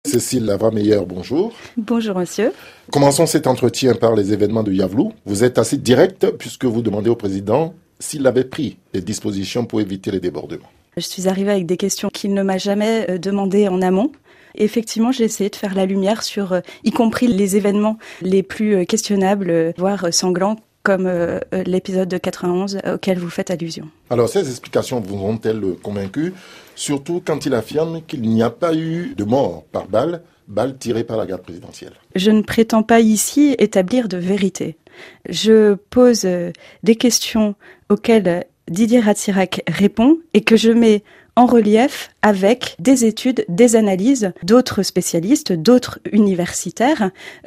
Cécile Lavrameyer, bonjour. Bonjour monsieur. Commençons cet entretien par les événements de Yavlou. Vous êtes assez direct puisque vous demandez au président s'il avait pris des dispositions pour éviter les débordements. Je suis arrivée avec des questions qu'il ne m'a jamais demandées en amont. Effectivement, j'ai essayé de faire la lumière sur, y compris les événements les plus questionnables, voire sanglants, comme l'épisode de 91 auquel vous faites allusion. Alors, ces explications vous ont-elles convaincu, surtout quand il affirme qu'il n'y a pas eu de mort par balle tirée par la garde présidentielle? Je ne prétends pas ici établir de vérité. Je pose des questions auxquelles Didier Ratsirac répond et que je mets en relief avec des études, des analyses d'autres spécialistes, d'autres universitaires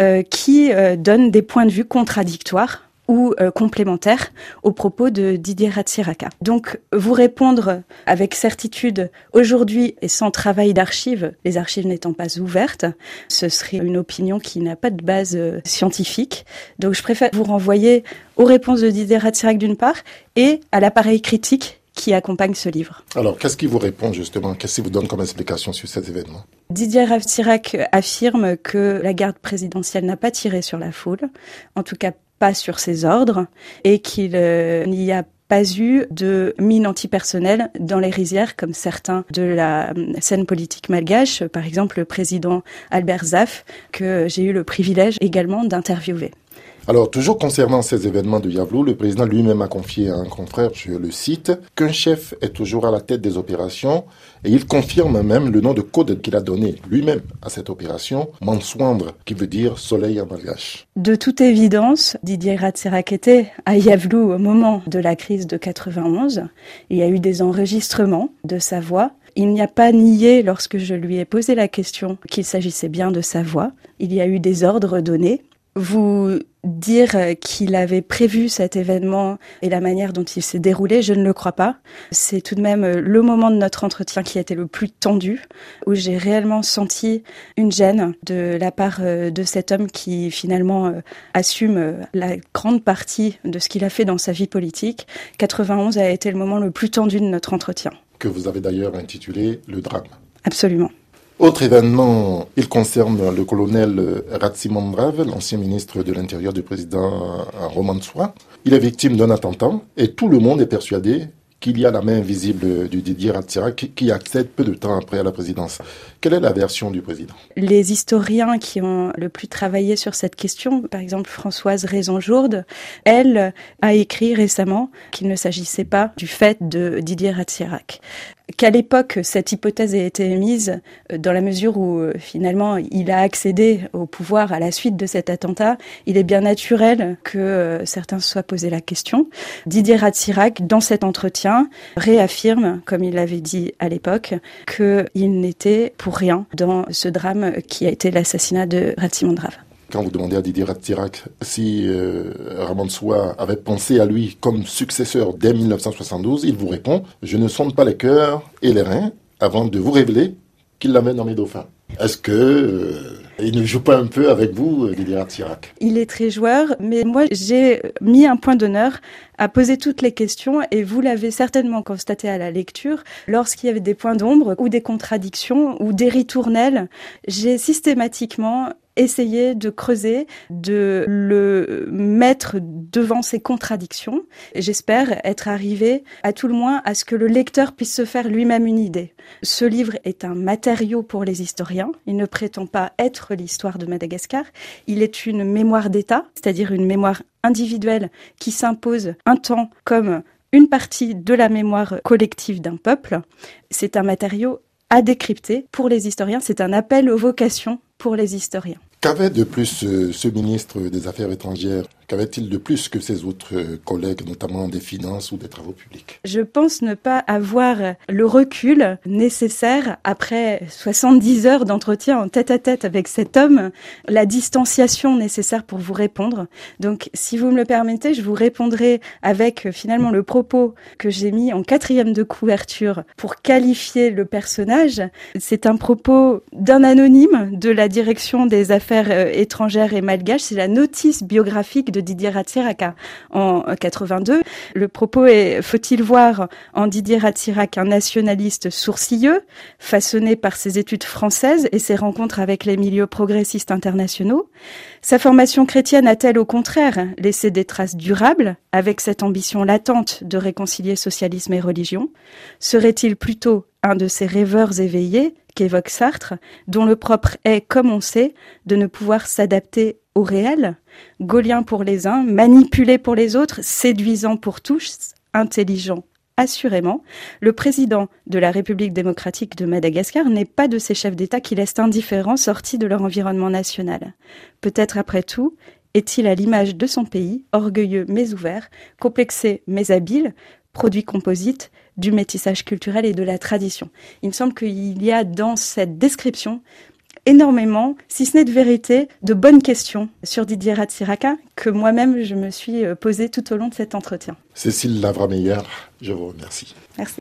qui donnent des points de vue contradictoires ou complémentaires aux propos de Didier Ratsirac. Donc, vous répondre avec certitude aujourd'hui et sans travail d'archives, les archives n'étant pas ouvertes, ce serait une opinion qui n'a pas de base scientifique. Donc, je préfère vous renvoyer aux réponses de Didier Ratsirac d'une part et à l'appareil critique qui accompagne ce livre. Alors, qu'est-ce qu'il vous répond justement? Qu'est-ce qu'il vous donne comme explication sur ces événements? Didier Ratsirac affirme que la garde présidentielle n'a pas tiré sur la foule, en tout cas pas sur ses ordres, et qu'il n'y a pas eu de mine antipersonnelle dans les rizières comme certains de la scène politique malgache, par exemple le président Albert Zaf, que j'ai eu le privilège également d'interviewer. Alors, toujours concernant ces événements de Yavlou, le président lui-même a confié à un confrère, je le cite, qu'un chef est toujours à la tête des opérations et il confirme même le nom de code qu'il a donné lui-même à cette opération, Manswandre, qui veut dire soleil en malgache. De toute évidence, Didier Ratsirac était à Yavlou au moment de la crise de 91. Il y a eu des enregistrements de sa voix. Il n'y a pas nié lorsque je lui ai posé la question qu'il s'agissait bien de sa voix. Il y a eu des ordres donnés. Vous dire qu'il avait prévu cet événement et la manière dont il s'est déroulé, je ne le crois pas. C'est tout de même le moment de notre entretien qui a été le plus tendu, où j'ai réellement senti une gêne de la part de cet homme qui finalement assume la grande partie de ce qu'il a fait dans sa vie politique. 91 a été le moment le plus tendu de notre entretien. Que vous avez d'ailleurs intitulé « Le drame ». Absolument. Autre événement, il concerne le colonel Ratsimandrav, l'ancien ministre de l'Intérieur du président Romanswa. Il est victime d'un attentat et tout le monde est persuadé qu'il y a la main invisible du Didier Ratsirac qui accède peu de temps après à la présidence. Quelle est la version du président? Les historiens qui ont le plus travaillé sur cette question, par exemple Françoise Raison-Jourde, elle a écrit récemment qu'il ne s'agissait pas du fait de Didier Ratsirac. Qu'à l'époque, cette hypothèse a été émise dans la mesure où finalement il a accédé au pouvoir à la suite de cet attentat. Il est bien naturel que certains se soient posé la question. Didier Ratsirac, dans cet entretien, réaffirme, comme il l'avait dit à l'époque, qu'il n'était pour rien dans ce drame qui a été l'assassinat de Ratsimandrav. Quand vous demandez à Didier Ratsirac si Romanswa avait pensé à lui comme successeur dès 1972, il vous répond « Je ne sonde pas les cœurs et les reins avant de vous révéler qu'il l'avait nommé dauphin ». Est-ce que il ne joue pas un peu avec vous, Didier Ratsirac? Il est très joueur, mais moi j'ai mis un point d'honneur à poser toutes les questions et vous l'avez certainement constaté à la lecture. Lorsqu'il y avait des points d'ombre ou des contradictions ou des ritournelles, j'ai systématiquement essayer de creuser, de le mettre devant ses contradictions. Et j'espère être arrivé, à tout le moins, à ce que le lecteur puisse se faire lui-même une idée. Ce livre est un matériau pour les historiens. Il ne prétend pas être l'histoire de Madagascar. Il est une mémoire d'État, c'est-à-dire une mémoire individuelle qui s'impose un temps comme une partie de la mémoire collective d'un peuple. C'est un matériau à décrypter pour les historiens. C'est un appel aux vocations pour les historiens. Qu'avait de plus ce ministre des Affaires étrangères? Qu'avait-il de plus que ses autres collègues, notamment des finances ou des travaux publics? Je pense ne pas avoir le recul nécessaire après 70 heures d'entretien en tête-à-tête avec cet homme, la distanciation nécessaire pour vous répondre. Donc, si vous me le permettez, je vous répondrai avec finalement le propos que j'ai mis en 4e de couverture pour qualifier le personnage. C'est un propos d'un anonyme de la direction des Affaires étrangères et malgaches. C'est la notice biographique de Didier Ratsiraka en 82. Le propos est: faut-il voir en Didier Ratsiraka un nationaliste sourcilleux, façonné par ses études françaises et ses rencontres avec les milieux progressistes internationaux? Sa formation chrétienne a-t-elle au contraire laissé des traces durables, avec cette ambition latente de réconcilier socialisme et religion? Serait-il plutôt un de ces rêveurs éveillés qu'évoque Sartre, dont le propre est, comme on sait, de ne pouvoir s'adapter au réel, gaulien pour les uns, manipulé pour les autres, séduisant pour tous, intelligent assurément? Le président de la République démocratique de Madagascar n'est pas de ces chefs d'État qui laissent indifférents sortis de leur environnement national. Peut-être après tout, est-il à l'image de son pays, orgueilleux mais ouvert, complexé mais habile, produit composite du métissage culturel et de la tradition. Il me semble qu'il y a dans cette description énormément, si ce n'est de vérité, de bonnes questions sur Didier Ratsiraka que moi-même je me suis posée tout au long de cet entretien. Cécile Lavrameyer, je vous remercie. Merci.